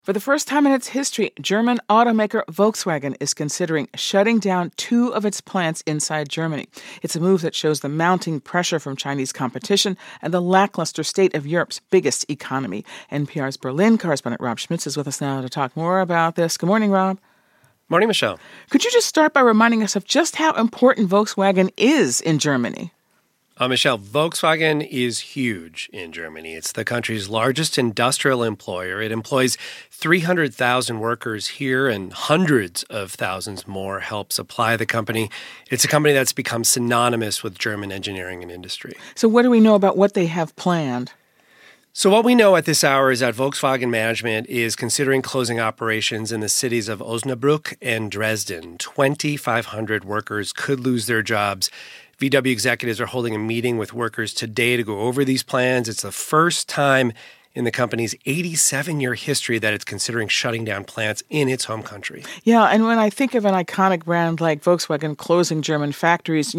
For the first time in its history, German automaker Volkswagen is considering shutting down 2 of its plants inside Germany. It's a move that shows the mounting pressure from Chinese competition and the lackluster state of Europe's biggest economy. NPR's Berlin correspondent Rob Schmitz is with us now to talk more about this. Good morning, Rob. Morning, Michelle. Could you just start by reminding us of just how important Volkswagen is in Germany? Michelle, Volkswagen is huge in Germany. It's the country's largest industrial employer. It employs 300,000 workers here, and hundreds of thousands more help supply the company. It's a company that's become synonymous with German engineering and industry. So what do we know about what they have planned? So what we know at this hour is that Volkswagen management is considering closing operations in the cities of Osnabrück and Dresden. 2,500 workers could lose their jobs. VW executives are holding a meeting with workers today to go over these plans. It's the first time in the company's 87-year history that it's considering shutting down plants in its home country. Yeah, and when I think of an iconic brand like Volkswagen closing German factories,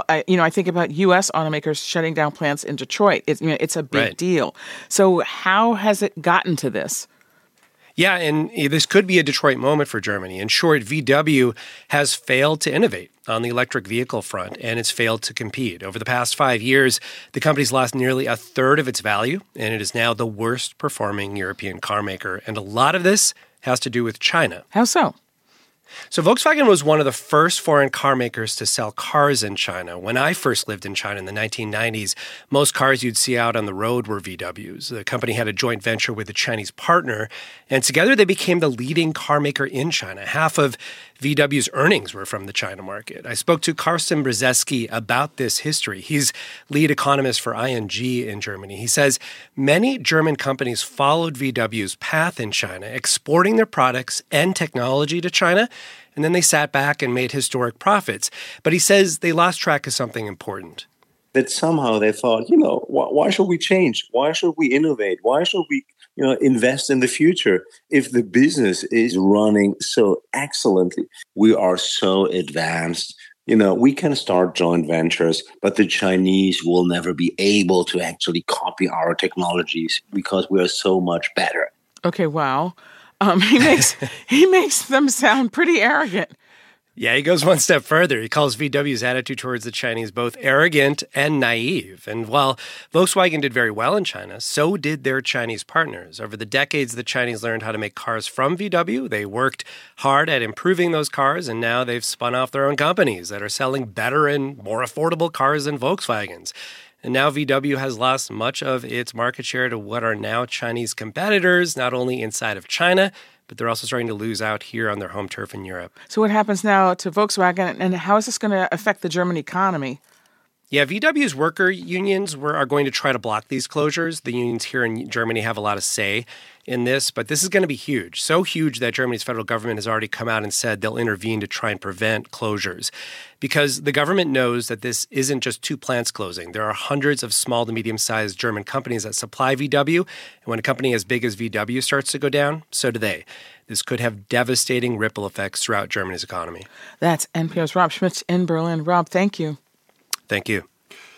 I think about U.S. automakers shutting down plants in Detroit. It's a big deal. So how has it gotten to this? Yeah, and this could be a Detroit moment for Germany. In short, VW has failed to innovate on the electric vehicle front, and it's failed to compete. Over the past 5 years, the company's lost nearly a third of its value, and it is now the worst performing European car maker. And a lot of this has to do with China. How so? So Volkswagen was one of the first foreign car makers to sell cars in China. When I first lived in China in the 1990s, most cars you'd see out on the road were VWs. The company had a joint venture with a Chinese partner, and together they became the leading car maker in China. Half of VW's earnings were from the China market. I spoke to Carsten Brzeski about this history. He's lead economist for ING in Germany. He says many German companies followed VW's path in China, exporting their products and technology to China, and then they sat back and made historic profits. But he says they lost track of something important. That somehow they thought, why should we change? Why should we innovate? Why should we invest in the future if the business is running so excellently? We are so advanced. We can start joint ventures, but the Chinese will never be able to actually copy our technologies because we are so much better. Okay, wow. He makes them sound pretty arrogant. Yeah, he goes one step further. He calls VW's attitude towards the Chinese both arrogant and naive. And while Volkswagen did very well in China, so did their Chinese partners. Over the decades, the Chinese learned how to make cars from VW. They worked hard at improving those cars, and now they've spun off their own companies that are selling better and more affordable cars than Volkswagen's. And now VW has lost much of its market share to what are now Chinese competitors, not only inside of China, but they're also starting to lose out here on their home turf in Europe. So what happens now to Volkswagen, and how is this going to affect the German economy? Yeah, VW's worker unions are going to try to block these closures. The unions here in Germany have a lot of say in this, but this is going to be huge. So huge that Germany's federal government has already come out and said they'll intervene to try and prevent closures. Because the government knows that this isn't just 2 plants closing. There are hundreds of small to medium-sized German companies that supply VW. And when a company as big as VW starts to go down, so do they. This could have devastating ripple effects throughout Germany's economy. That's NPR's Rob Schmitz in Berlin. Rob, thank you. Thank you.